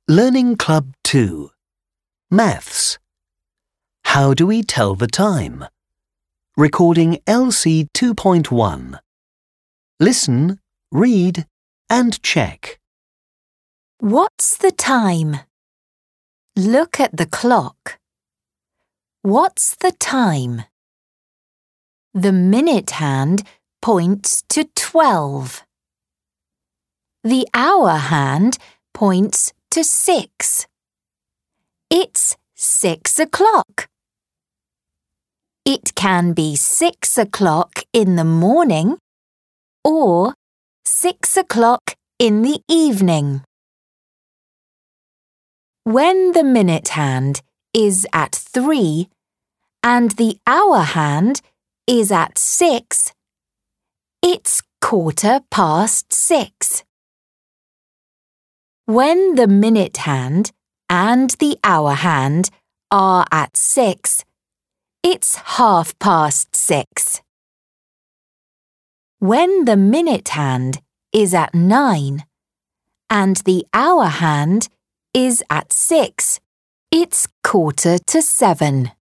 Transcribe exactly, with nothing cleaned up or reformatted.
Learning Club two. Maths. How do we tell the time? Recording L C two point one. Listen, read, and check. What's the time? Look at the clock. What's the time? The minute hand points to twelve. The hour hand points to six. It's six o'clock. It can be six o'clock in the morning or six o'clock in the evening. When the minute hand is at three and the hour hand is at six, it's quarter past six. When the minute hand and the hour hand are at six, it's half past six. When the minute hand is at nine and the hour hand is at six, it's quarter to seven.